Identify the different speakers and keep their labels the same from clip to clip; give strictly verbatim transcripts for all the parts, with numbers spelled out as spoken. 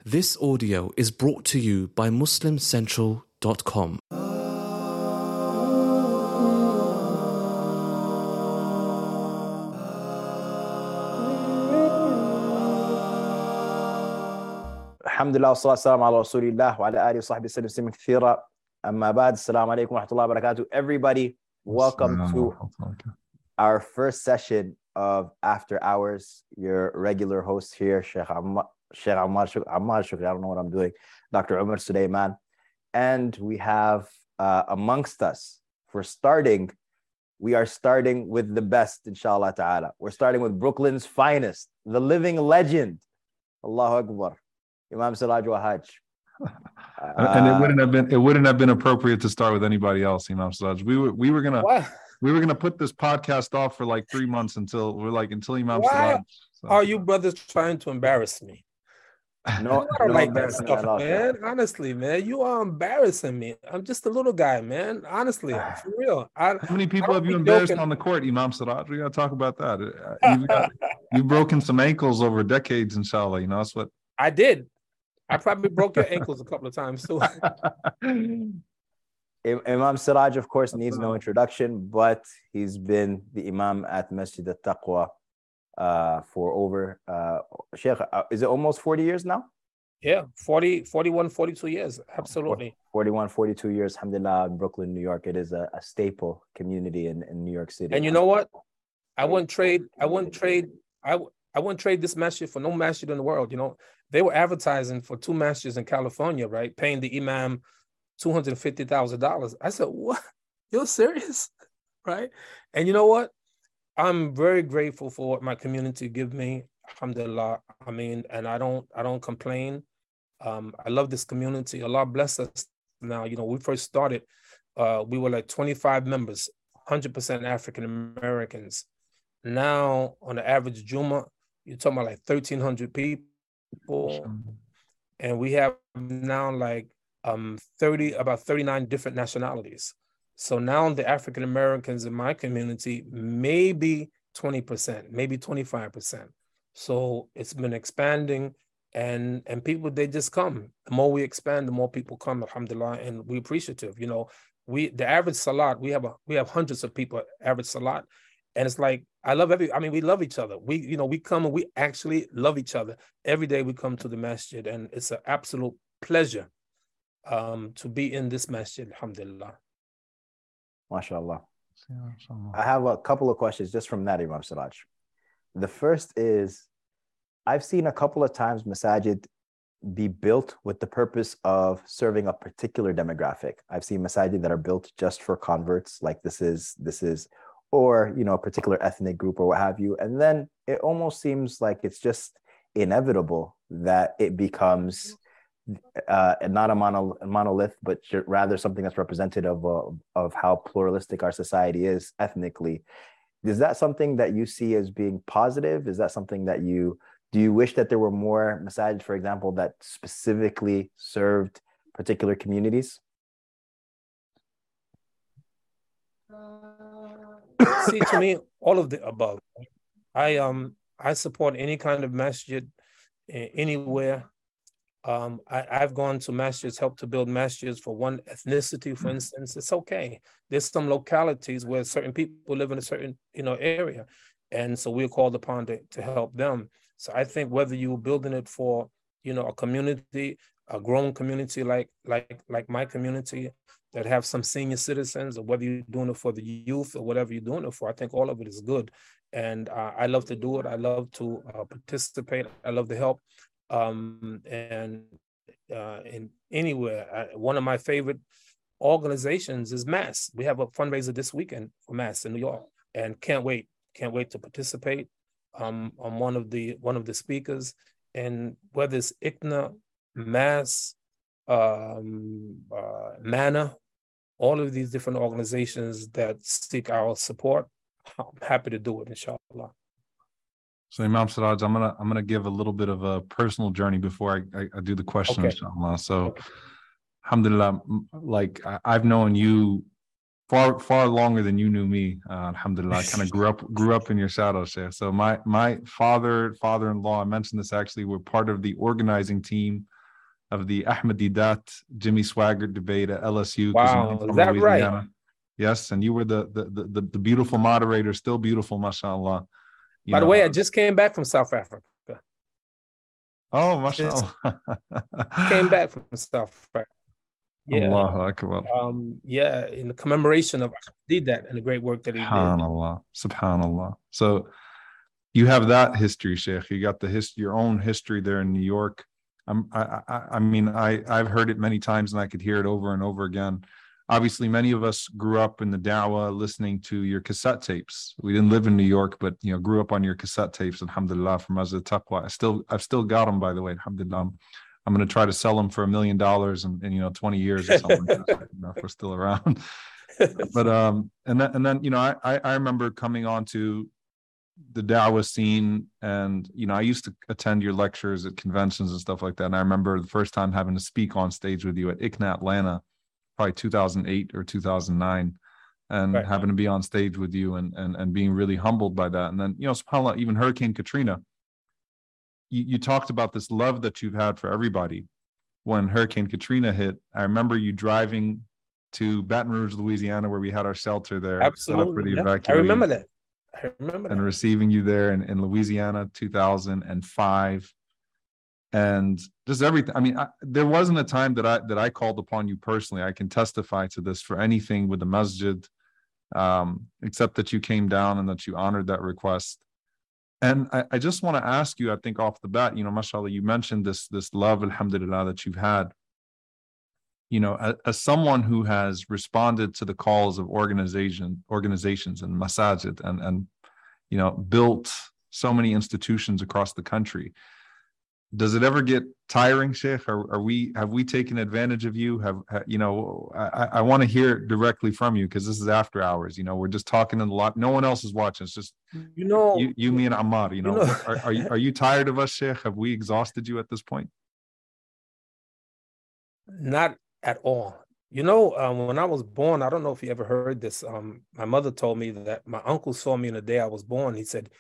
Speaker 1: This audio is brought to you by Muslim Central dot com.
Speaker 2: Alhamdulillah, wa salatu salam ala rasulillah wa ala alihi wa sahbihi sallam sallam kathira. Amma ba'd, assalamu alaikum wa rahmatullahi wa barakatuh. Everybody, welcome to our first session of After Hours. Your regular host here, Sheikh Ammar, Sheikh Ammar Shukri, I don't know what I'm doing, Doctor Umar Sulaiman. And we have uh, amongst us, for starting, we are starting with the best, inshallah ta'ala. We're starting with Brooklyn's finest, the living legend, Allahu Akbar, Imam Siraj Wahaj.
Speaker 3: Uh, and it wouldn't have been it wouldn't have been appropriate to start with anybody else, Imam Siraj. We were we were gonna what? we were gonna put this podcast off for like three months until we're like until Imam
Speaker 4: Why
Speaker 3: Siraj. So.
Speaker 4: Are you brothers trying to embarrass me?
Speaker 2: No,
Speaker 4: I don't
Speaker 2: no
Speaker 4: like that stuff,
Speaker 2: all,
Speaker 4: man. Honestly, man, you are embarrassing me. I'm just a little guy, man. Honestly, for real. I,
Speaker 3: How many people have you embarrassed joking. on the court, Imam Siraj? We gotta talk about that. You've, got, you've broken some ankles over decades, inshallah. You know that's what
Speaker 4: I did. I probably broke your ankles a couple of times too.
Speaker 2: Imam Siraj, of course, needs no introduction, but he's been the Imam at Masjid al-Taqwa uh, for over, uh, Sheikh, uh, is it almost forty years now?
Speaker 4: Yeah, forty, forty-one, forty-two years. Absolutely.
Speaker 2: forty-one, forty-two years, alhamdulillah, in Brooklyn, New York. It is a, a staple community in, in New York City.
Speaker 4: And you know what? I wouldn't trade, I wouldn't trade, I, I wouldn't trade this masjid for no masjid in the world, you know. They were advertising for two masjids in California, right? Paying the imam two hundred fifty thousand dollars. I said, what? You're serious? Right? And you know what? I'm very grateful for what my community give me. Alhamdulillah. I mean, and I don't, I don't complain. Um, I love this community. Allah bless us now. You know, we first started, uh, we were like twenty-five members, one hundred percent African Americans. Now, on the average Juma, you're talking about like thirteen hundred people. And we have now like um thirty about thirty-nine different nationalities. So now the African Americans in my community maybe twenty percent, maybe twenty-five percent. So it's been expanding, and and people, they just come. The more we expand, the more people come, alhamdulillah, and we appreciative. You know, we the average salat, we have a we have hundreds of people average salat. And it's like, I love every, I mean, we love each other. We, you know, we come and we actually love each other. Every day we come to the masjid, and it's an absolute pleasure um, to be in this masjid, alhamdulillah.
Speaker 2: MashaAllah. I have a couple of questions just from that, Imam Siraj. The first is, I've seen a couple of times masajid be built with the purpose of serving a particular demographic. I've seen masajid that are built just for converts, like this is, this is, or, you know, a particular ethnic group or what have you. And then it almost seems like it's just inevitable that it becomes uh, not a mono, monolith, but rather something that's representative of, of how pluralistic our society is ethnically. Is that something that you see as being positive? Is that something that you, do you wish that there were more masajid, for example, that specifically served particular communities?
Speaker 4: See, to me, all of the above. I um I support any kind of masjid anywhere. Um, I, I've gone to masjids, helped to build masjids for one ethnicity, for instance. It's okay. There's some localities where certain people live in a certain, you know, area, and so we're called upon to, to help them. So I think whether you're building it for, you know, a community, a grown community like like like my community, that have some senior citizens, or whether you're doing it for the youth or whatever you're doing it for, I think all of it is good. And uh, I love to do it. I love to uh, participate. I love to help. Um, and uh, in anywhere, I, one of my favorite organizations is Mass. We have a fundraiser this weekend for Mass in New York, and can't wait, can't wait to participate. Um, I'm one of the one of the speakers, and whether it's I C N A, Mass, um, uh, MANA, all of these different organizations that seek our support, I'm happy to do it, inshallah.
Speaker 3: So Imam Siraj, I'm gonna I'm gonna give a little bit of a personal journey before I, I, I do the question, okay. Inshallah. So, okay. Alhamdulillah, like I, I've known you far far longer than you knew me. Uh, alhamdulillah, I kind of grew up grew up in your shadow, Sheikh. So my my father father-in-law, I mentioned this actually, were part of the organizing team of the Ahmadidat Jimmy Swaggart debate at L S U.
Speaker 4: Wow, is that Louisiana. Right?
Speaker 3: Yes, and you were the the, the the beautiful moderator, still beautiful, mashallah. You
Speaker 4: By
Speaker 3: know,
Speaker 4: the way, I just came back from South Africa.
Speaker 3: Oh, mashallah.
Speaker 4: Came back from South Africa. Yeah.
Speaker 3: Allahu Akbar.
Speaker 4: Um, yeah, in the commemoration of did that and the great work that he
Speaker 3: Subhanallah. did. Subhanallah. So you have that history, Sheikh. You got the his, your own history there in New York. I'm, I, I, I mean, I, I've heard it many times and I could hear it over and over again. Obviously, many of us grew up in the da'wah listening to your cassette tapes. We didn't live in New York, but you know, grew up on your cassette tapes, alhamdulillah, from Masjid Taqwa. I still, I've still got them, by the way, alhamdulillah. I'm going to try to sell them for a million dollars in, in, you know, twenty years or something, you know, if we're still around. But, um, and then, and then, you know, I, I remember coming on to the da'wah scene, and, you know, I used to attend your lectures at conventions and stuff like that. And I remember the first time having to speak on stage with you at I C N A Atlanta, probably two thousand eight or two thousand nine, and right. having to be on stage with you and, and, and being really humbled by that. And then, you know, subhanAllah, even Hurricane Katrina, you, you talked about this love that you've had for everybody. When Hurricane Katrina hit, I remember you driving to Baton Rouge, Louisiana, where we had our shelter there.
Speaker 4: Absolutely.
Speaker 3: Set up for the
Speaker 4: yeah.
Speaker 3: evacuees,
Speaker 4: I remember that. I remember
Speaker 3: and
Speaker 4: that.
Speaker 3: receiving you there in, in Louisiana, two thousand five. And just everything. I mean, I, there wasn't a time that I that I called upon you personally. I can testify to this for anything with the masjid, um, except that you came down and that you honored that request. And I, I just want to ask you, I think off the bat, you know, mashallah, you mentioned this this love, alhamdulillah, that you've had. You know, as, as someone who has responded to the calls of organization organizations and masajid and and you know built so many institutions across the country. Does it ever get tiring, Sheikh? Are, are we have we taken advantage of you? Have, have you know? I, I want to hear it directly from you because this is after hours. You know, we're just talking a lot. No one else is watching. It's just
Speaker 4: you know,
Speaker 3: you, you me, and Ammar. You know,
Speaker 4: you know
Speaker 3: are, are you are you tired of us, Sheikh? Have we exhausted you at this point?
Speaker 4: Not at all. You know, um, when I was born, I don't know if you ever heard this. Um, my mother told me that my uncle saw me in the day I was born. He said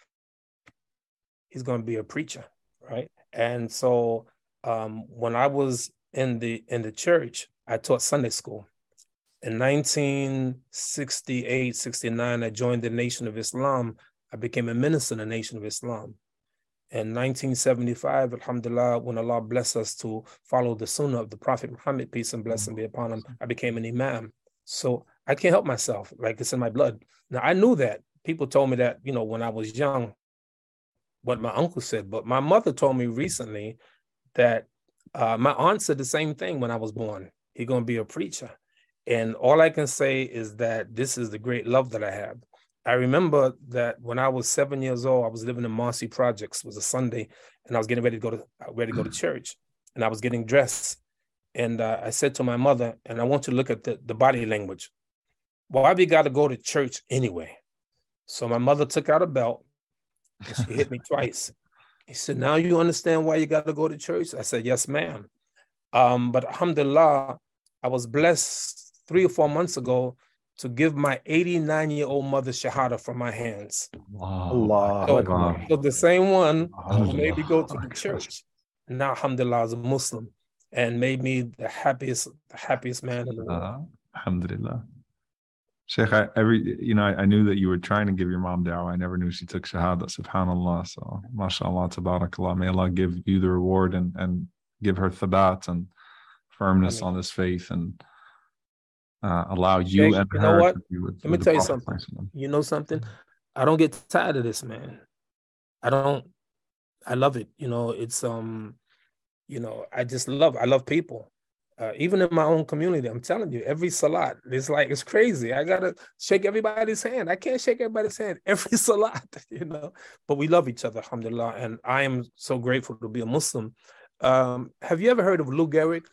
Speaker 4: he's going to be a preacher, right? And so um, when I was in the in the church, I taught Sunday school. In nineteen sixty-eight, sixty-nine, I joined the Nation of Islam. I became a minister in the Nation of Islam. In nineteen seventy-five, alhamdulillah, when Allah blessed us to follow the sunnah of the Prophet Muhammad, peace and blessing be upon him, I became an imam. So I can't help myself, like it's in my blood. Now, I knew that. People told me that, you know, when I was young, what my uncle said, but my mother told me recently that uh, my aunt said the same thing when I was born. He's going to be a preacher. And all I can say is that this is the great love that I have. I remember that when I was seven years old, I was living in Marcy Projects. It was a Sunday, and I was getting ready to go to ready to go to church, and I was getting dressed. And uh, I said to my mother, and I want to look at the, the body language. Why we got to go to church anyway? So my mother took out a belt, and she hit me twice. He said, now you understand why you got to go to church? I said, yes, ma'am. Um, but alhamdulillah, I was blessed three or four months ago to give my eighty-nine-year-old mother shahada from my hands.
Speaker 3: Wow.
Speaker 2: Allah.
Speaker 4: So,
Speaker 3: Allah.
Speaker 4: so the same one
Speaker 3: Allah.
Speaker 4: who made me go to the church, now alhamdulillah, as a Muslim, and made me the happiest, the happiest man in the world.
Speaker 3: Uh, alhamdulillah. Sheikh, I, every, you know, I, I knew that you were trying to give your mom da'wah. I never knew she took shahada, subhanallah. So, mashallah, tabarakallah. May Allah give you the reward and, and give her thabat and firmness Amen. On this faith, and uh, allow you Sheikh, and
Speaker 4: you
Speaker 3: her
Speaker 4: know what?
Speaker 3: to be with,
Speaker 4: Let
Speaker 3: with
Speaker 4: me tell you
Speaker 3: Prophet.
Speaker 4: something. You know something? I don't get tired of this, man. I don't, I love it. You know, it's, um, you know, I just love, I love people. Uh, even in my own community, I'm telling you, every salat, it's like, it's crazy. I got to shake everybody's hand. I can't shake everybody's hand every salat, you know, but we love each other, alhamdulillah. And I am so grateful to be a Muslim. Um, have you ever heard of Lou Gehrig?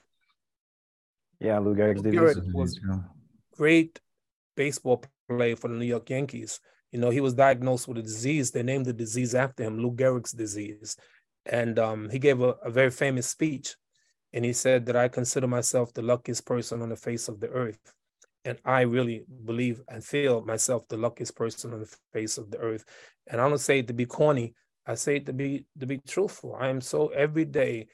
Speaker 2: Yeah, Lou Gehrig's
Speaker 4: Lou Gehrig was a great baseball player for the New York Yankees. You know, he was diagnosed with a disease. They named the disease after him, Lou Gehrig's disease. And um, he gave a, a very famous speech. And he said that I consider myself the luckiest person on the face of the earth. And I really believe and feel myself the luckiest person on the face of the earth. And I don't say it to be corny. I say it to be to be truthful. I am so every day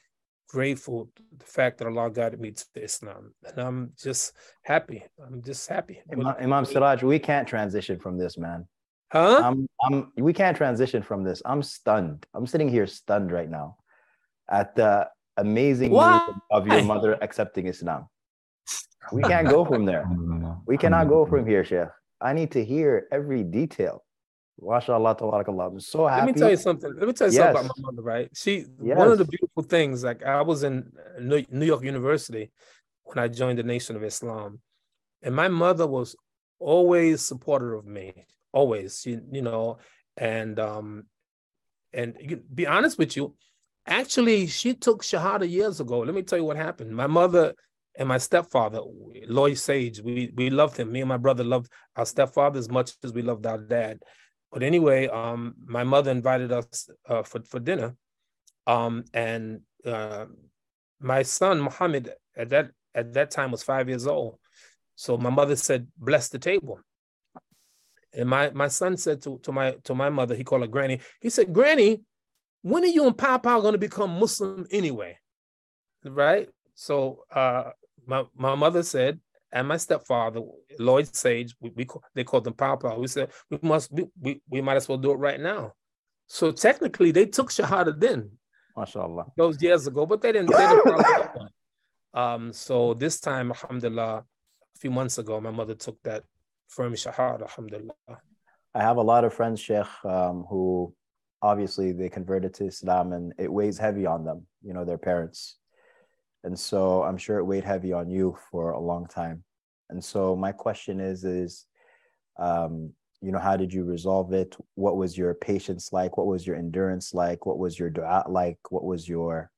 Speaker 4: grateful the fact that Allah guided me to Islam. And I'm just happy. I'm just happy.
Speaker 2: Imam, Imam Siraj, we can't transition from this, man.
Speaker 4: Huh?
Speaker 2: I'm, I'm, we can't transition from this. I'm stunned. I'm sitting here stunned right now at the amazing news of your mother accepting Islam. We can't go from there. We cannot go from here, Sheikh. I need to hear every detail. MashaAllah, tabarakallah. I'm so happy.
Speaker 4: Let me tell you something. Let me tell you
Speaker 2: yes.
Speaker 4: something about my mother, right? She,
Speaker 2: yes.
Speaker 4: one of the beautiful things, like I was in New York University when I joined the Nation of Islam. And my mother was always supportive of me, always, she, you know, and, um, and you, be honest with you, actually, she took Shahada years ago. Let me tell you what happened. My mother and my stepfather, Lloyd Sage, we, we loved him. Me and my brother loved our stepfather as much as we loved our dad. But anyway, um, my mother invited us uh, for, for dinner. Um, and uh, my son, Muhammad, at that, at that time was five years old. So my mother said, bless the table. And my, my son said to, to, my, to my mother, he called her Granny, he said, Granny, when are you and Papa going to become Muslim anyway? Right? So uh, my, my mother said, and my stepfather, Lloyd Sage, we, we they called him Papa. We said, we must, we, we, we might as well do it right now. So technically, they took Shahada then.
Speaker 2: MashaAllah.
Speaker 4: Those years ago, but they didn't, they didn't follow that one. Um, so this time, alhamdulillah, a few months ago, my mother took that firm Shahada, alhamdulillah.
Speaker 2: I have a lot of friends, Sheikh, um, who obviously they converted to Islam and it weighs heavy on them, you know, their parents. And so I'm sure it weighed heavy on you for a long time. And so my question is, is, um, you know, how did you resolve it? What was your patience like? What was your endurance like? What was your dua like? What was your,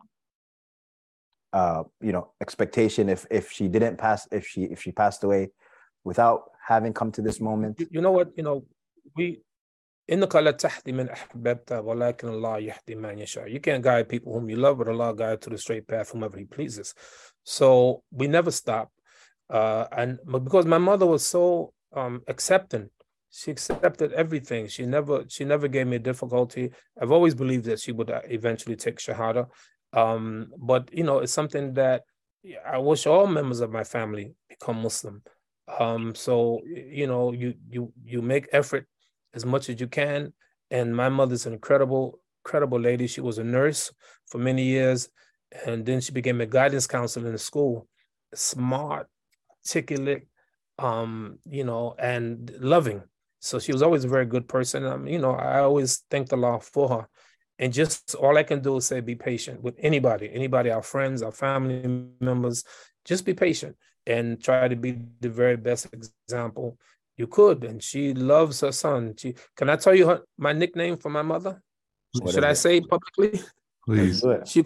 Speaker 2: uh, you know, expectation if, if she didn't pass, if she, if she passed away without having come to this moment?
Speaker 4: You know what, you know, we, إنك لا تهدي من أحببت ولكن الله يهدي من يشاء. You can't guide people whom you love, but Allah guides to the straight path whomever He pleases. So we never stop. Uh, and because my mother was so um, accepting, she accepted everything. She never, she never gave me a difficulty. I've always believed that she would eventually take Shahada. Um, but you know, it's something that I wish all members of my family become Muslim. Um, so you know, you you you make effort as much as you can. And my mother's an incredible, incredible lady. She was a nurse for many years. And then she became a guidance counselor in the school. Smart, articulate, um, you know, and loving. So she was always a very good person. Um, you know, I always thank Allah for her. And just all I can do is say, be patient with anybody, anybody, our friends, our family members, just be patient and try to be the very best example you could. And she loves her son. She, can I tell you her, my nickname for my mother? What Should I it? say it publicly?
Speaker 3: Please.
Speaker 4: She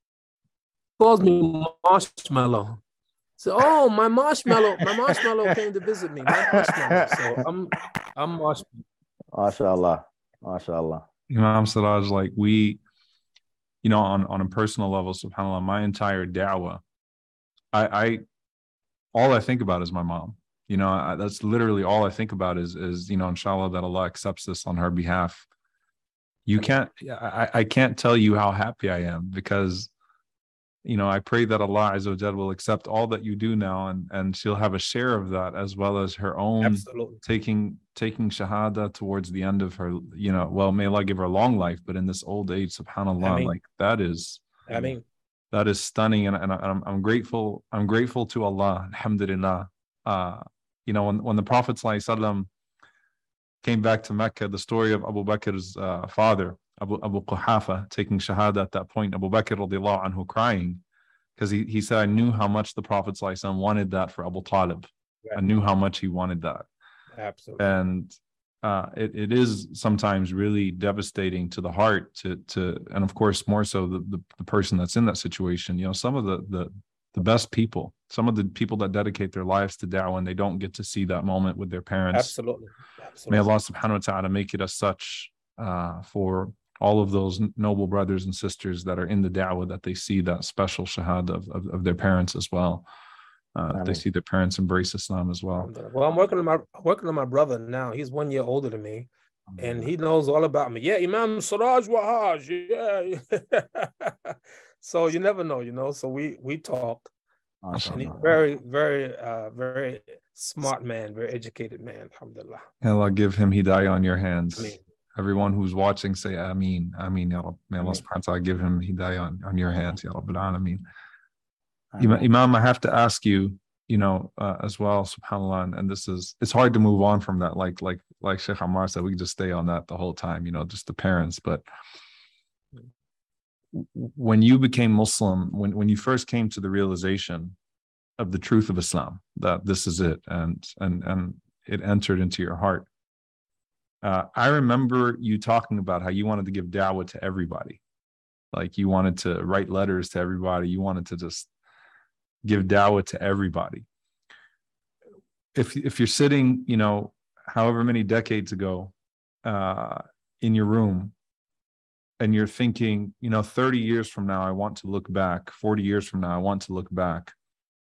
Speaker 4: calls me Marshmallow. So, oh, my marshmallow, my marshmallow came to visit me. My marshmallow. So I'm, I'm Marshmallow.
Speaker 2: MashaAllah. MashaAllah.
Speaker 3: Imam Siraj, like we, you know, on, on a personal level, subhanAllah, my entire da'wah, I, I, all I think about is my mom. You know, I, that's literally all I think about is, is, you know, inshallah, that Allah accepts this on her behalf. You can't, I, I can't tell you how happy I am because, you know, I pray that Allah Azza wa Jal will accept all that you do now, and, and she'll have a share of that as well as her own
Speaker 4: Absolutely. taking
Speaker 3: taking Shahada towards the end of her, you know, well, may Allah give her a long life, but in this old age, subhanAllah, I mean, like that is,
Speaker 4: I mean,
Speaker 3: that is stunning. And, and I'm, I'm grateful, I'm grateful to Allah, alhamdulillah. Uh, you know, when, when the Prophet ﷺ came back to Mecca, the story of Abu Bakr's uh, father, Abu, Abu Quhafa, taking Shahada at that point, Abu Bakr radiallahu anhu crying, because he, he said, I knew how much the Prophet ﷺ wanted that for Abu Talib. Right. I knew how much he wanted that.
Speaker 4: Absolutely.
Speaker 3: And uh, it, it is sometimes really devastating to the heart to, to and of course, more so the, the, the person that's in that situation. You know, some of the, the, the best people, some of the people that dedicate their lives to da'wah, and they don't get to see that moment with their parents.
Speaker 4: Absolutely. Absolutely.
Speaker 3: May Allah subhanahu wa ta'ala make it as such uh, for all of those noble brothers and sisters that are in the da'wah, that they see that special shahada of, of, of their parents as well. Uh, they see their parents embrace Islam as well.
Speaker 4: Well, I'm working on my working on my brother now. He's one year older than me, and he knows all about me. Yeah, Imam Siraj Wahhaj. Yeah, So you never know, you know. So we we talk.
Speaker 2: Awesome.
Speaker 4: And he's very, very, uh, very smart man, very educated man. Alhamdulillah.
Speaker 3: Allah give him hidayah on your hands.
Speaker 4: Ameen.
Speaker 3: Everyone who's watching, say Ameen. Ameen. Ya Rab. May Allah subhanahu wa ta'ala give him hidayah on, on your hands. Ya Rabbil Alameen. Imam, I have to ask you, you know, uh, as well, subhanAllah, and, and this is, it's hard to move on from that. Like, like, like Sheikh Ammar said, we can just stay on that the whole time, you know, just the parents. But when you became Muslim, when, when you first came to the realization of the truth of Islam, that this is it, and and and it entered into your heart, uh, I remember you talking about how you wanted to give da'wah to everybody. Like you wanted to write letters to everybody. You wanted to just give da'wah to everybody. If if you're sitting, you know, however many decades ago, uh, in your room, and you're thinking, you know, thirty years from now, I want to look back, forty years from now, I want to look back.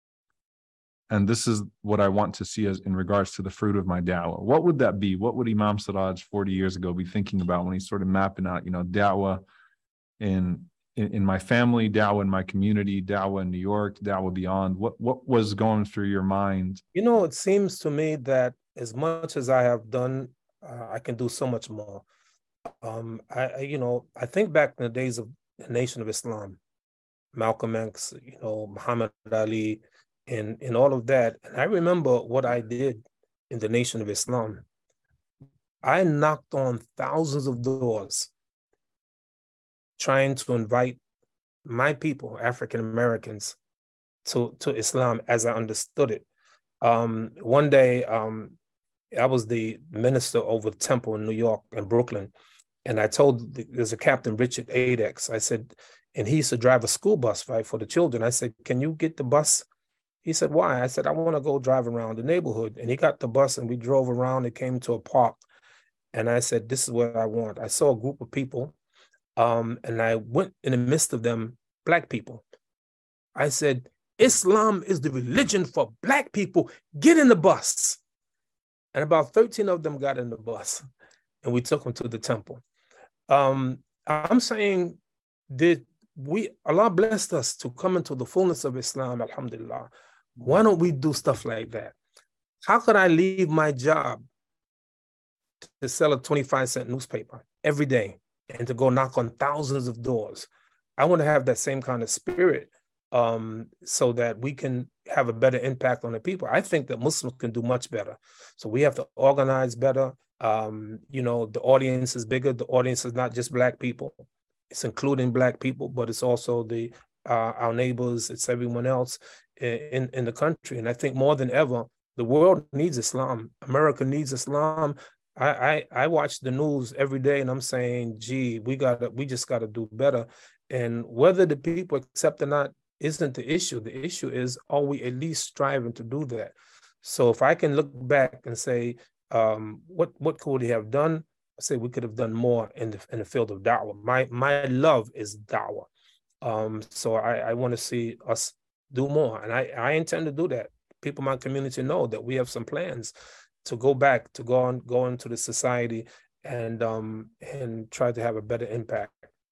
Speaker 3: And this is what I want to see as in regards to the fruit of my da'wah. What would that be? What would Imam Siraj forty years ago be thinking about when he's sort of mapping out, you know, da'wah in, in, in my family, da'wah in my community, da'wah in New York, da'wah beyond? What, what was going through your mind?
Speaker 4: You know, it seems to me that as much as I have done, uh, I can do so much more. Um, I, I, you know, I think back in the days of the Nation of Islam, Malcolm X, you know, Muhammad Ali, and, and all of that. And I remember what I did in the Nation of Islam. I knocked on thousands of doors trying to invite my people, African Americans, to, to Islam as I understood it. Um, one day, um, I was the minister over the temple in New York and Brooklyn. And I told, the, there's a Captain Richard Adex, I said, and he used to drive a school bus, right, for the children. I said, can you get the bus? He said, why? I said, I want to go drive around the neighborhood. And he got the bus and we drove around and came to a park. And I said, this is what I want. I saw a group of people um, and I went in the midst of them, Black people. I said, Islam is the religion for Black people. Get in the bus. And about thirteen of them got in the bus and we took them to the temple. Um, I'm saying that we, Allah blessed us to come into the fullness of Islam, alhamdulillah. Why don't we do stuff like that? How could I leave my job to sell a twenty-five cent newspaper every day and to go knock on thousands of doors? I want to have that same kind of spirit um, so that we can have a better impact on the people. I think that Muslims can do much better. So we have to organize better. Um, you know, the audience is bigger. The audience is not just Black people. It's including Black people, but it's also the uh, our neighbors. It's everyone else in, in the country. And I think more than ever, the world needs Islam. America needs Islam. I, I, I watch the news every day and I'm saying, gee, we got we just got to do better. And whether the people accept or not isn't the issue. The issue is, are we at least striving to do that? So if I can look back and say, um, what, what could we have done? I say we could have done more in the in the field of da'wah. My my love is da'wah. Um, so I, I want to see us do more. And I, I intend to do that. People in my community know that we have some plans to go back, to go on, go into the society and um and try to have a better impact.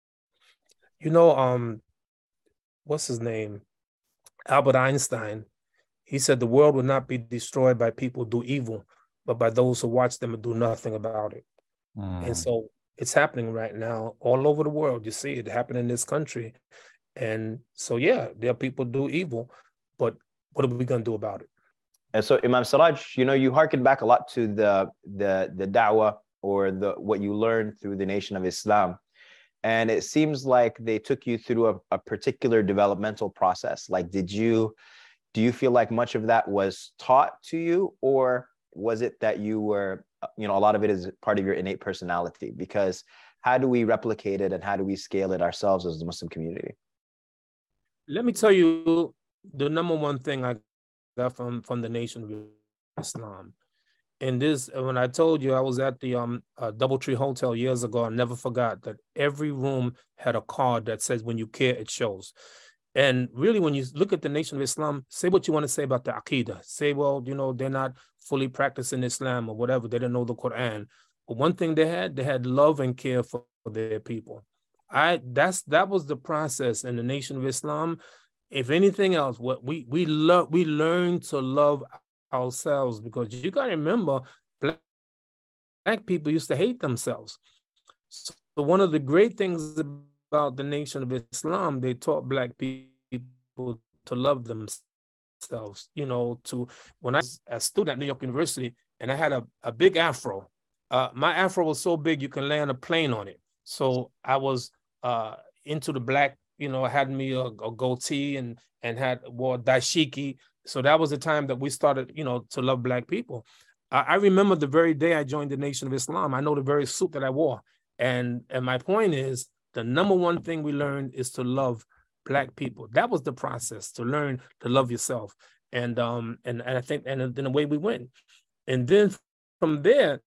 Speaker 4: You know, um, what's his name? Albert Einstein. He said the world will not be destroyed by people who do evil, but by those who watch them and do nothing about it. Mm. And so it's happening right now all over the world. You see it happen in this country. And so, yeah, there are people who do evil, but what are we going to do about it?
Speaker 2: And so, Imam Siraj, you know, you harken back a lot to the the the da'wah or the what you learned through the Nation of Islam. And it seems like they took you through a, a particular developmental process. Like, did you, do you feel like much of that was taught to you, or was it that you were, you know, a lot of it is part of your innate personality? Because how do we replicate it and how do we scale it ourselves as the Muslim community?
Speaker 4: Let me tell you the number one thing I got from, from the Nation of Islam. And this, when I told you I was at the um uh, Doubletree Hotel years ago, I never forgot that every room had a card that says, when you care, it shows. And really, when you look at the Nation of Islam, say what you want to say about the Aqidah. Say, well, you know, they're not fully practicing Islam or whatever. They didn't know the Quran. But one thing they had, they had love and care for their people. I that's that was the process in the Nation of Islam. If anything else, what we we love we learn to love ourselves, because you got to remember, black, black people used to hate themselves. So one of the great things about the Nation of Islam, they taught black people to love themselves. You know, to when I was a student at New York University and I had a, a big afro, uh, my afro was so big you can land a plane on it. So I was uh, into the black, you know, I had me a, a goatee and and had wore dashiki. So that was the time that we started, you know, to love black people. I, I remember the very day I joined the Nation of Islam. I know the very suit that I wore. And, and my point is, the number one thing we learned is to love black people. That was the process, to learn to love yourself. And um and, and I think, and then the way we went. And then from there,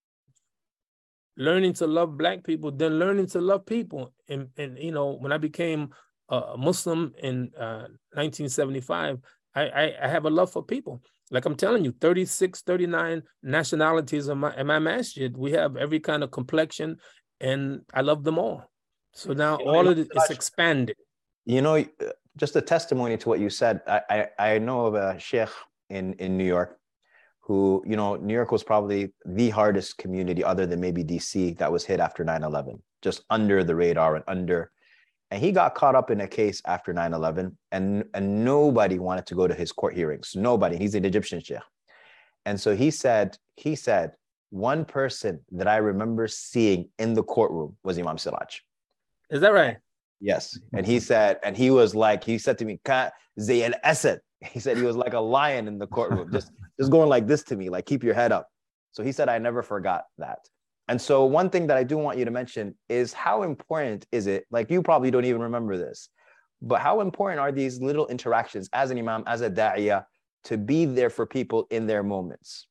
Speaker 4: learning to love black people, then learning to love people. And, and you know, when I became a Muslim in uh, nineteen seventy-five, I, I, I have a love for people. Like I'm telling you, thirty-six, thirty-nine nationalities in my, in my masjid. We have every kind of complexion, and I love them all. So now you know, all of it is expanded.
Speaker 2: You know, just a testimony to what you said, I, I, I know of a sheikh in, in New York who, you know, New York was probably the hardest community other than maybe D C that was hit after nine eleven, just under the radar and under. And he got caught up in a case after nine eleven, and, and nobody wanted to go to his court hearings. Nobody. He's an Egyptian sheikh. And so he said, he said, one person that I remember seeing in the courtroom was Imam Siraj.
Speaker 4: Is that right?
Speaker 2: Yes. And he said, and he was like, he said to me, Ka Zay al-Asad. He said he was like a lion in the courtroom, just, just going like this to me, like, keep your head up. So he said, I never forgot that. And so one thing that I do want you to mention is how important is it, like you probably don't even remember this, but how important are these little interactions as an imam, as a da'iyah, to be there for people in their moments?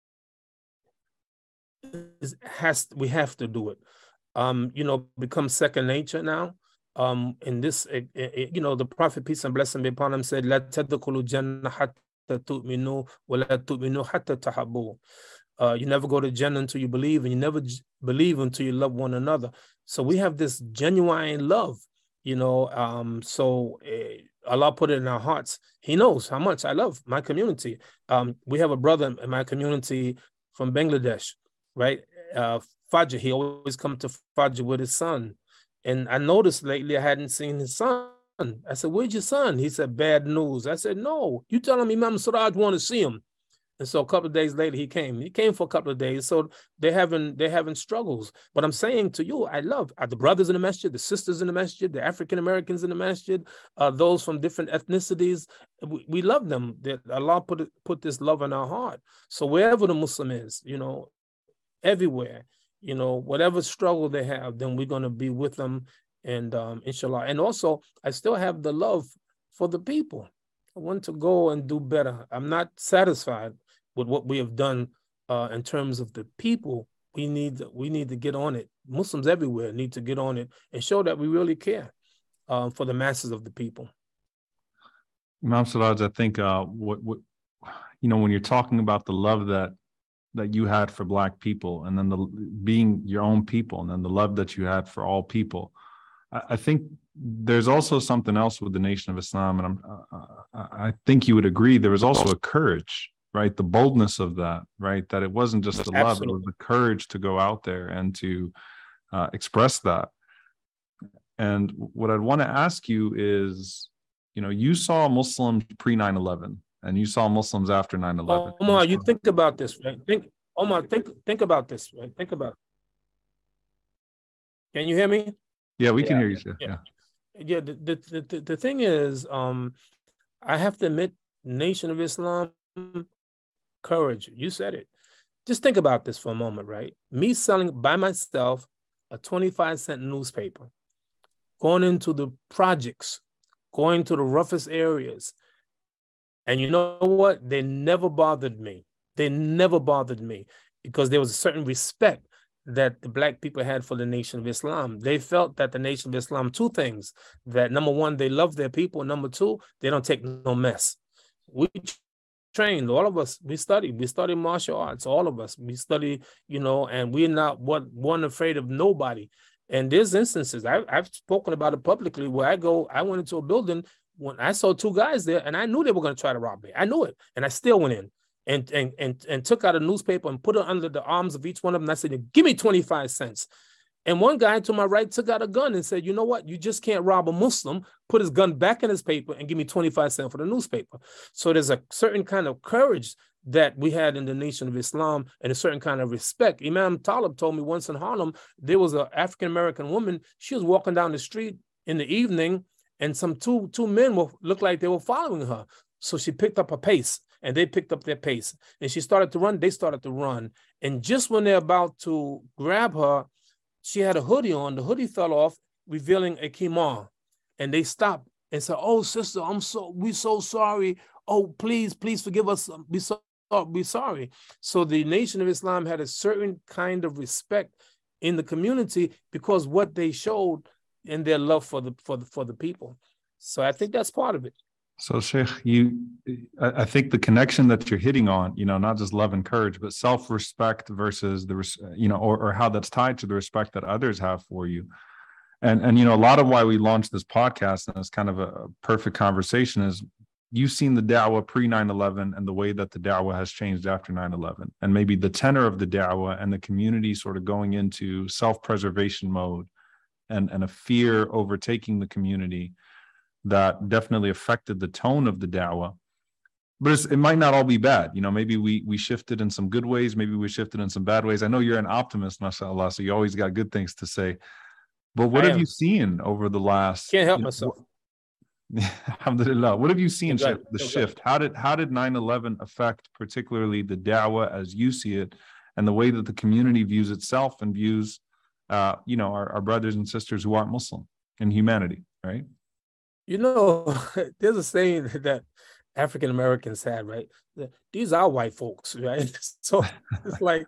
Speaker 4: It has, we have to do it. Um, you know, become second nature now. Um, in this, it, it, you know, the Prophet, peace and blessing be upon him, said, "La tadkhulu jannah hatta tu'minu wa la tu'minu hatta tahabbu." Uh, you never go to Jannah until you believe, and you never believe until you love one another. So we have this genuine love, you know. Um, so uh, Allah put it in our hearts. He knows how much I love my community. Um, we have a brother in my community from Bangladesh, right? Uh, Fajr, he always come to Fajr with his son. And I noticed lately I hadn't seen his son. I said, "Where's your son?" He said, "Bad news." I said, "No, you tell him Imam Siraj want to see him." And so a couple of days later, he came. He came for a couple of days. So they're having, they're having struggles. But I'm saying to you, I love uh, the brothers in the masjid, the sisters in the masjid, the African-Americans in the masjid, uh, those from different ethnicities. We, we love them. That Allah put, it, put this love in our heart. So wherever the Muslim is, you know, everywhere, you know, whatever struggle they have, then we're going to be with them. And um, inshallah. And also, I still have the love for the people. I want to go and do better. I'm not satisfied with what we have done uh, in terms of the people. We need, we need to get on it. Muslims everywhere need to get on it and show that we really care uh, for the masses of the people.
Speaker 3: Imam Siraj, I think uh, what, what, you know, when you're talking about the love that that you had for Black people, and then the being your own people, and then the love that you had for all people, I, I think there's also something else with the Nation of Islam, and I'm, uh, I think you would agree. There was also a courage, right? The boldness of that, right? That it wasn't just the love; it was the courage to go out there and to uh, express that. And what I'd want to ask you is, you know, you saw Muslims pre nine eleven. And you saw Muslims after nine eleven.
Speaker 4: Omar, you think about this, right? Think, Omar, think, think about this, right? Think about it. Can you hear me?
Speaker 3: Yeah, we can
Speaker 4: yeah.
Speaker 3: hear you, sir.
Speaker 4: Yeah.
Speaker 3: Yeah.
Speaker 4: Yeah. The, the, the, the thing is, um, I have to admit, Nation of Islam, courage. You said it. Just think about this for a moment, right? Me selling by myself a twenty-five cent newspaper, going into the projects, going to the roughest areas. And you know what? They never bothered me. They never bothered me because there was a certain respect that the Black people had for the Nation of Islam. They felt that the Nation of Islam, two things, that number one, they love their people. Number two, they don't take no mess. We trained, all of us, we studied. We studied martial arts, all of us. We study, you know, and we're not what one afraid of nobody. And there's instances, I, I've spoken about it publicly, where I go, I went into a building when I saw two guys there, and I knew they were going to try to rob me. I knew it. And I still went in and, and, and, and took out a newspaper and put it under the arms of each one of them. And I said, give me twenty-five cents. And one guy to my right took out a gun and said, you know what? You just can't rob a Muslim, put his gun back in his paper and give me twenty-five cents for the newspaper. So there's a certain kind of courage that we had in the Nation of Islam and a certain kind of respect. Imam Talib told me once in Harlem, there was an African-American woman. She was walking down the street in the evening and some two, two men were, looked like they were following her. So she picked up her pace and they picked up their pace. And she started to run, they started to run. And just when they're about to grab her, she had a hoodie on. The hoodie fell off, revealing a kimar. And they stopped and said, oh, sister, I'm so, we so sorry. Oh, please, please forgive us. Be so, be sorry. So the Nation of Islam had a certain kind of respect in the community because what they showed in their love for the, for the, for the people. So I think that's part of it.
Speaker 3: So Sheikh, you, I think the connection that you're hitting on, you know, not just love and courage, but self-respect versus the, you know, or, or how that's tied to the respect that others have for you. And, and, you know, a lot of why we launched this podcast, and it's kind of a perfect conversation, is you've seen the da'wah pre nine eleven and the way that the da'wah has changed after nine eleven, and maybe the tenor of the da'wah and the community sort of going into self-preservation mode and, and a fear overtaking the community that definitely affected the tone of the da'wah. But it's, it might not all be bad. You know, maybe we we shifted in some good ways, maybe we shifted in some bad ways. I know you're an optimist, mashallah, so you always got good things to say. But what I have am. you seen over the last...
Speaker 4: Can't help
Speaker 3: you know,
Speaker 4: myself.
Speaker 3: Alhamdulillah. What have you seen,
Speaker 4: Okay.
Speaker 3: Sheikh, the
Speaker 4: Okay.
Speaker 3: shift? How did how did nine eleven affect particularly the da'wah as you see it, and the way that the community views itself and views, uh, you know, our, our brothers and sisters who aren't Muslim in humanity, right?
Speaker 4: You know, there's a saying that African Americans had, right? These are white folks, right? So it's like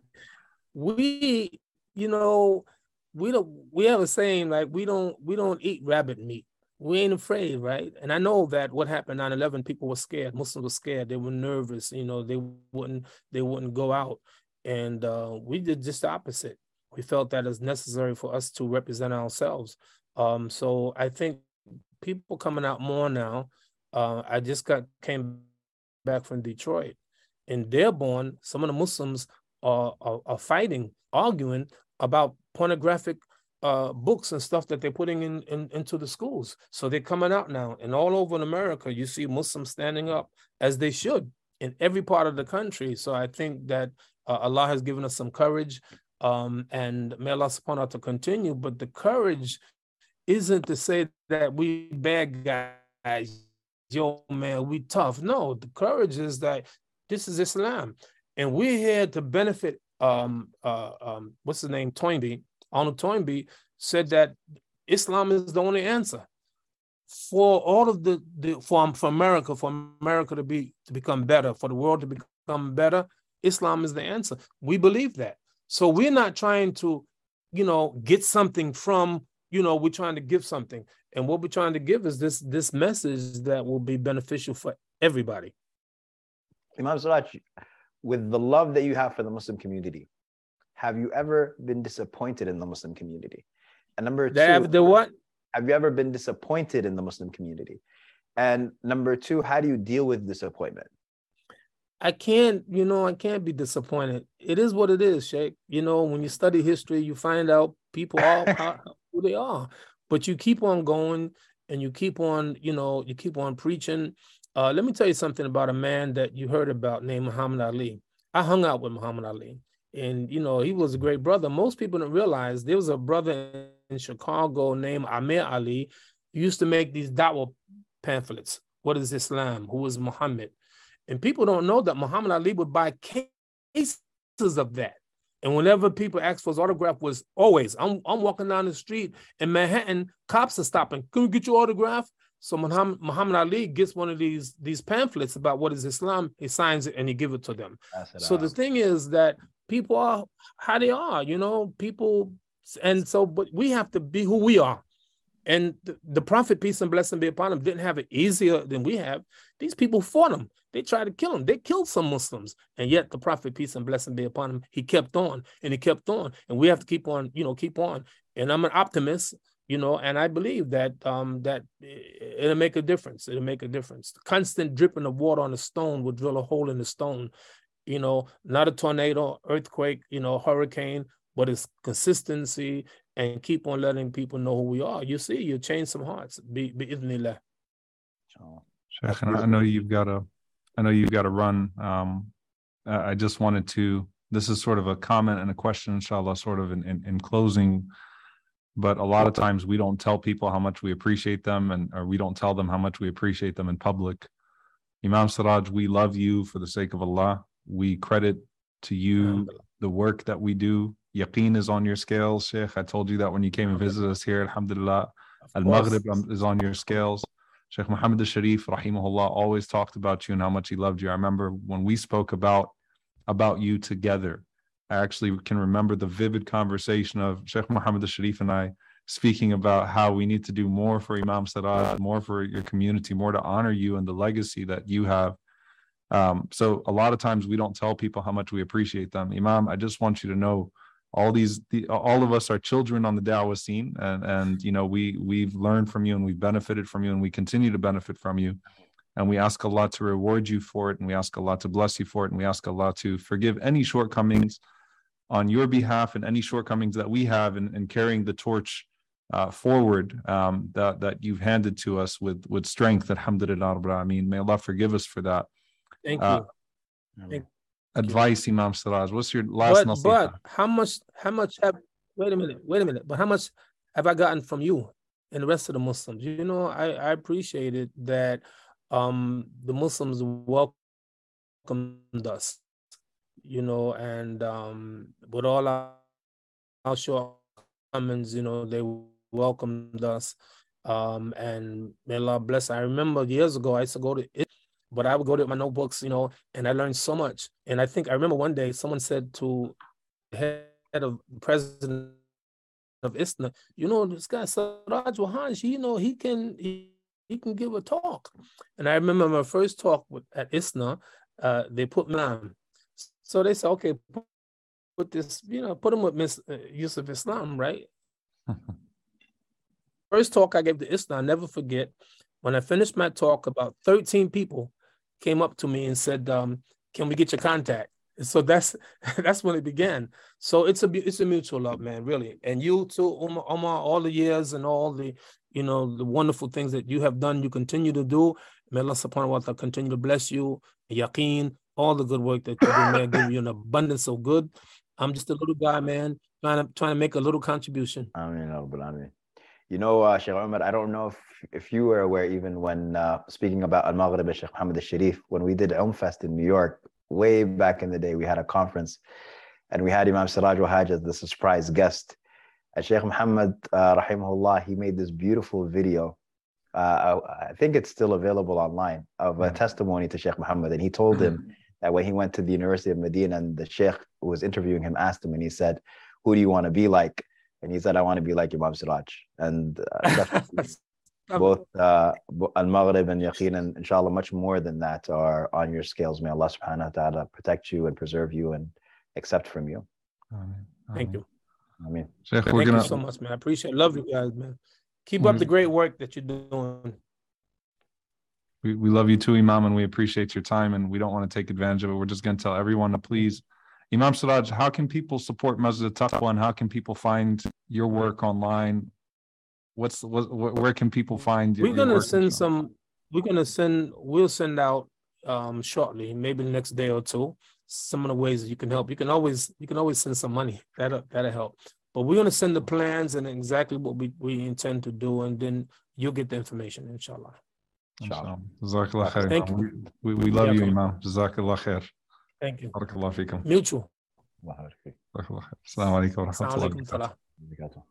Speaker 4: we, you know, we don't. We have a saying like we don't. We don't eat rabbit meat. We ain't afraid, right? And I know that what happened nine eleven, people were scared. Muslims were scared. They were nervous. You know, they wouldn't. They wouldn't go out, and uh, we did just the opposite. We felt that it's necessary for us to represent ourselves. Um, so I think people coming out more now. Uh, I just got came back from Detroit. In Dearborn, some of the Muslims are, are, are fighting, arguing about pornographic uh, books and stuff that they're putting in, in into the schools. So they're coming out now. And all over in America, you see Muslims standing up, as they should, in every part of the country. So I think that uh, Allah has given us some courage, um, and may Allah subhanahu wa ta'ala continue. But the courage isn't to say that we bad guys, yo, man, we tough. No, the courage is that this is Islam. And we're here to benefit, um, uh, um, what's his name, Toynbee, Arnold Toynbee said that Islam is the only answer for all of the, the for, for America, for America to be to become better, for the world to become better. Islam is the answer. We believe that. So we're not trying to, you know, get something from, you know, we're trying to give something. And what we're trying to give is this, this message that will be beneficial for everybody.
Speaker 2: Imam Siraj, with the love that you have for the Muslim community, have you ever been disappointed in the Muslim community? And number two,
Speaker 4: have the what?
Speaker 2: Have you ever been disappointed in the Muslim community? And number two, how do you deal with disappointment?
Speaker 4: I can't, you know, I can't be disappointed. It is what it is, Sheikh. You know, when you study history, you find out people are how, who they are. But you keep on going and you keep on, you know, you keep on preaching. Uh, let me tell you something about a man that you heard about named Muhammad Ali. I hung out with Muhammad Ali. And, you know, he was a great brother. Most people don't realize there was a brother in Chicago named Amir Ali who used to make these da'wah pamphlets. What is Islam? Who is Muhammad? And people don't know that Muhammad Ali would buy cases of that. And whenever people ask for his autograph, was always, I'm, I'm walking down the street in Manhattan, cops are stopping. Can we get your autograph? So Muhammad, Muhammad Ali gets one of these, these pamphlets about what is Islam. He signs it and he gives it to them. So the thing is that people are how they are, you know, people. And so, but we have to be who we are. And the, the Prophet, peace and blessing be upon him, didn't have it easier than we have. These people fought him. They tried to kill him. They killed some Muslims. And yet the Prophet, peace and blessing be upon him, he kept on and he kept on. And we have to keep on, you know, keep on. And I'm an optimist, you know, and I believe that um, that it'll make a difference. It'll make a difference. The constant dripping of water on a stone will drill a hole in the stone. You know, not a tornado, earthquake, you know, hurricane, but it's consistency and keep on letting people know who we are. You see, you change some hearts. Be bi'idhnillah.
Speaker 3: Sheikh, I know you've got to, I know you've got to run. Um, I just wanted to, this is sort of a comment and a question, inshallah, sort of in, in, in closing. But a lot of times we don't tell people how much we appreciate them, and or we don't tell them how much we appreciate them in public. Imam Siraj, we love you for the sake of Allah. We credit to you the work that we do. Yaqeen is on your scales, Sheikh. I told you that when you came and visited us here. Alhamdulillah. Al-Maghrib is on your scales. Sheikh Muhammad al-Sharif, rahimahullah, always talked about you and how much he loved you. I remember when we spoke about, about you together, I actually can remember the vivid conversation of Sheikh Muhammad al-Sharif and I speaking about how we need to do more for Imam Siraj, more for your community, more to honor you and the legacy that you have. Um, so a lot of times we don't tell people how much we appreciate them. Imam, I just want you to know, all these, the, all of us are children on the da'wah scene, and and you know we we've learned from you and we've benefited from you and we continue to benefit from you, and we ask Allah to reward you for it, and we ask Allah to bless you for it, and we ask Allah to forgive any shortcomings on your behalf and any shortcomings that we have in, in carrying the torch uh, forward um, that that you've handed to us with with strength. Alhamdulillah Rabbil Alameen. May Allah forgive us for that.
Speaker 4: Thank
Speaker 3: uh,
Speaker 4: you. Thank
Speaker 3: Advice, Imam Siraj. What's your last
Speaker 4: but,
Speaker 3: nasiha?
Speaker 4: But how much, how much have, wait a minute, wait a minute, but how much have I gotten from you and the rest of the Muslims? You know, I, I appreciated that um, the Muslims welcomed us, you know, and um, with all our, our shortcomings, you know, they welcomed us. Um, and may Allah bless. I remember years ago, I used to go to it. But I would go to my notebooks, you know, and I learned so much. And I think I remember one day someone said to the head of the president of I S N A, you know, this guy Siraj Wahhaj, you know, he can he, he can give a talk. And I remember my first talk with, at I S N A, uh, they put me on. So they said, okay, put, put this, you know, put him with Miss uh, Yusuf Islam, right? First talk I gave to I S N A, I'll never forget. When I finished my talk, about thirteen people came up to me and said, um, can we get your contact? And so that's that's when it began. So it's a it's a mutual love, man, really. And you too, Omar, Omar, all the years and all the, you know, the wonderful things that you have done, you continue to do. May Allah subhanahu wa ta'ala continue to bless you, yaqeen, all the good work that you do, may I give you an abundance of good. I'm just a little guy, man, trying to trying to make a little contribution.
Speaker 2: Ameen, Ameen. You know, uh, Sheikh Umar, I don't know if, if you were aware, even when uh, speaking about Al-Maghrib and Sheikh Muhammad al-Sharif, when we did Umfest in New York, way back in the day, we had a conference and we had Imam Siraj Wahhaj as the surprise guest. And Sheikh Muhammad, uh, rahimahullah, he made this beautiful video. Uh, I, I think it's still available online, of a testimony to Sheikh Muhammad. And he told him that when he went to the University of Medina and the Sheikh who was interviewing him asked him, and he said, who do you want to be like? And he said, I want to be like Imam Siraj. And uh, both uh, Al-Maghrib and Yaqeen, and inshallah, much more than that are on your scales. May Allah subhanahu wa ta'ala protect you and preserve you and accept from you.
Speaker 3: Amen.
Speaker 4: Thank you.
Speaker 2: Amen.
Speaker 4: Thank
Speaker 3: we're
Speaker 4: you
Speaker 3: gonna,
Speaker 4: so much, man. I appreciate it. Love you guys, man. Keep up the great work that you're doing.
Speaker 3: We, we love you too, Imam, and we appreciate your time, and we don't want to take advantage of it. We're just going to tell everyone to please, Imam Siraj, how can people support Masjid Taqwa, and how can people find your work online? What's what, where can people find your,
Speaker 4: we're gonna
Speaker 3: your work
Speaker 4: send some we're gonna send we'll send out um shortly, maybe the next day or two, some of the ways that you can help. You can always you can always send some money. That'll that'll help. But we're gonna send the plans and exactly what we, we intend to do, and then you'll get the information, inshallah.
Speaker 3: Inshallah. Jazakallah khair.
Speaker 4: Thank you.
Speaker 3: We, we love you, Imam. Jazakallah khair.
Speaker 4: Thank you.
Speaker 3: Barakallah feekum.
Speaker 4: Mutual.
Speaker 2: Allah.
Speaker 3: Assalamu alaikum wa rahmatullahi wa barakatuh.